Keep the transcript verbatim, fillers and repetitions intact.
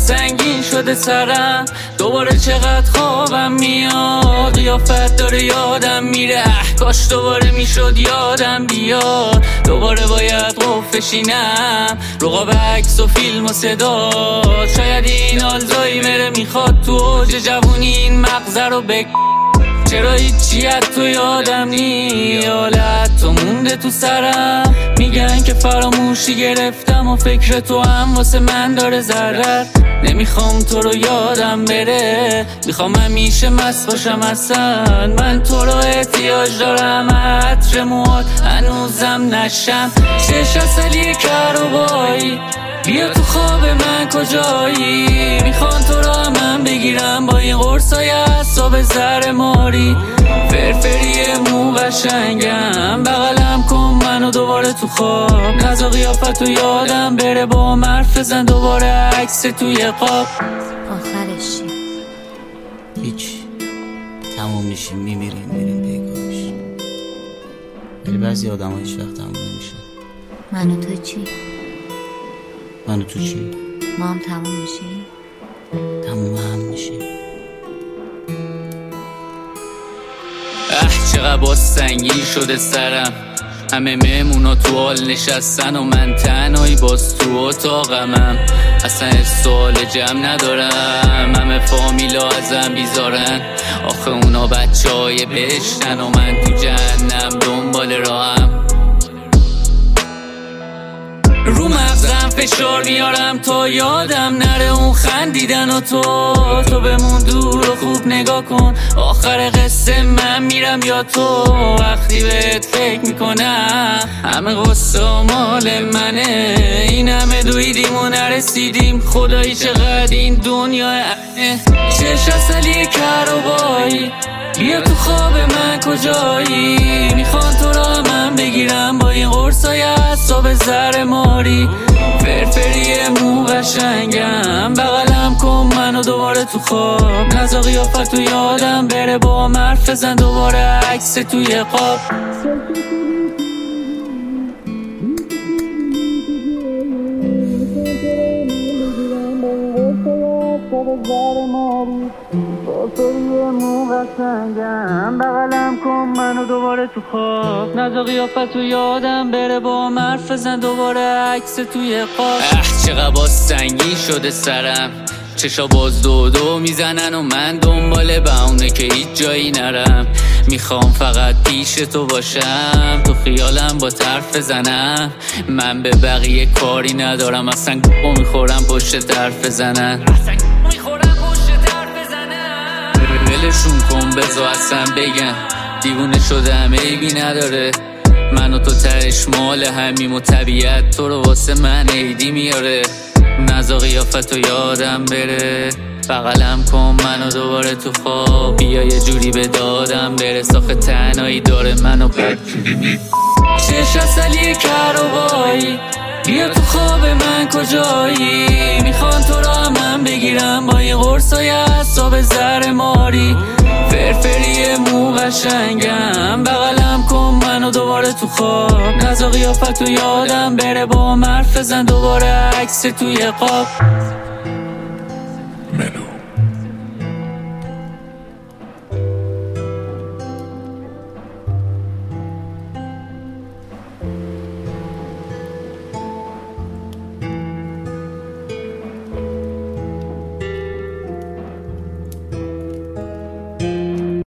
سنگین شده سرم، دوباره چقدر خوابم میاد، قیافت داره یادم میره، اه کاش دوباره میشد یادم بیاد، دوباره باید قفشینم رقاب عکس و فیلم و صدا. شاید این آلزایمر میخواد تو اوج جوونی این مغزه رو بک. چرا هیچی از تو یادم نی، حالت تو مونده تو سرم، میگن که فراموشی گرفتم و فکر تو هم واسه من داره ضرر. نمیخوام تو رو یادم بره، میخوام همیشه مست باشم اصلا، من تو رو احتیاج دارم، عطر موهات هنوزم نشم، شش اصلی کروبایی، بیا تو خواب من کجایی، میخوان تو رو هم بگیرم با این قرصای اعصاب زر ماری، فرفری مو قشنگم، بغلم کن منو دوباره تو خواب، نزا قیافت و یادم بره، با حرف بزن دوباره عکس توی قاب. آخرش چی؟ هیچ، تموم میشیم میمیریم میریم پیکاش، ولی بعضی آدم ها هیچ وقت تموم نمیشن. من و تو چی؟ من و تو چی؟ ما هم تموم میشیم؟ تموم هم میشیم. اه چقدر باز سنگین شده سرم، همه مهمونا تو حال نشستن و من تنهایی باز تو اتاقمم، اصلا سوال جمع ندارم، همه فامیلا ازم بیزارن، آخه اونا بچه های بهشتن و من تو جهنم دنبال راهم. رو مغزم فشار میارم تا یادم نره اون خندیدن و تو تو بمون دور و خوب نگاه کن، آخر قصه من میرم یا تو، وقتی بهت فکر میکنم همه قصه مال منه، این همه دویدیم و نرسیدیم، خدایی چقدر این دنیا اه. چش اصلی کروبایی، بیا تو خواب من کجایی، میخوان تو را من بگیرم با این قرصای اعصاب زر ماری، فرفری مو قشنگم، بغلم کن منو دوباره تو خواب، نزا قیافت و یادم بره، با حرف بزن دوباره عکس توی قاب. مو قشنگم، بغلم کن منو دوباره تو خواب، نزا قیافت و یادم بره، با حرف بزن دوباره عکس توی قاب. اه چقدر باز سنگین شده سرم، چشا باز دو دو میزنن و من دنبال بهونه که هیچ جایی نرم، میخوام فقط پیش تو باشم، تو خیالم با طرف بزنم، من به بقیه کاری ندارم، اصلا گو میخورم پشت طرف بزنن، ولشون کن بذار اصلا بگم، دیوونه شدم عیبی نداره، من و تو تهش مال همیم و طبیعت تو رو واسه من عیدی میاره، نزا قیافت و یادم بره، بغلم کن منو دوباره تو خواب، بیا یه جوری به دادم برس، آخه تنهایی داره منو بدجوری. شش اصلی کروبایی، بیا تو خواب من کجایی، میخوان تو را من بگیرم با این قرصای اعصاب زر ماری، فرفری مو قشنگم، بغلم کن منو دوباره تو خواب، نزا قیافت و یادم بره، با حرف بزن دوباره عکس توی قاب.